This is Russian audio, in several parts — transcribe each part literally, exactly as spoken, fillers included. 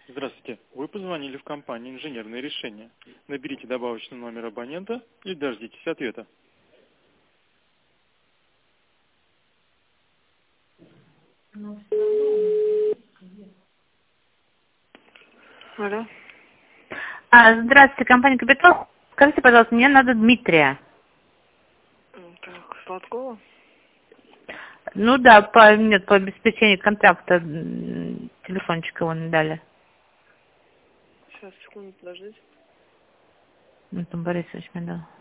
Здравствуйте. Вы позвонили в компанию «Инженерные решения». Наберите добавочный номер абонента и дождитесь ответа. Алло. А, здравствуйте, компания «Капитал». Скажите, пожалуйста, мне надо Дмитрия. Так, Сладкова? Ну да, по, нет, по обеспечению контракта м, телефончик его не дали. Сейчас, секунду, подождите. Антон Борисович мне дал.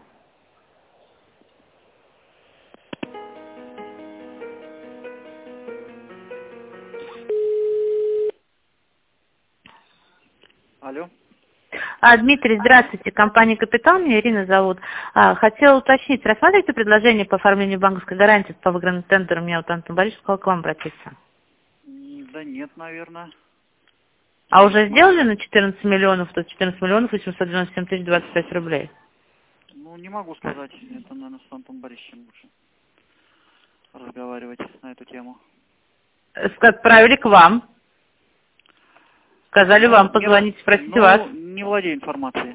Алло. А, Дмитрий, здравствуйте, компания «Капитал», меня Ирина зовут. А, хотела уточнить, рассматриваете предложение по оформлению банковской гарантии по выигранным тендерам? Меня вот Антон Борисович сказал к вам обратиться. М, Да нет, наверное. А уже сделали на четырнадцать миллионов, то четырнадцать миллионов восемьсот девяносто семь тысяч двадцать пять рублей? Ну, не могу сказать. Это, наверное, с Антоном Борисовичем лучше разговаривать на эту тему. Э, Отправили к вам. Сказали Ну, вам не, в- позвонить, спросить вас. ну, не владею информацией.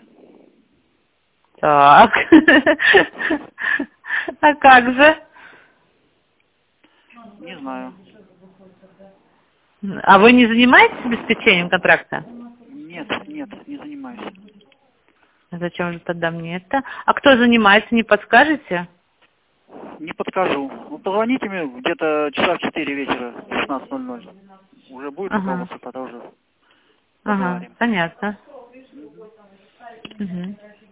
Так. А как же? Не знаю. А вы не занимаетесь обеспечением контракта? Нет, нет, не занимаюсь. Зачем же тогда мне это? А кто занимается, не подскажете? Не подскажу. Ну, позвоните мне где-то часа в четыре вечера, шестнадцать ноль ноль. Уже будет Ага, руководство, тогда уже ага, поговорим. понятно. Мгм.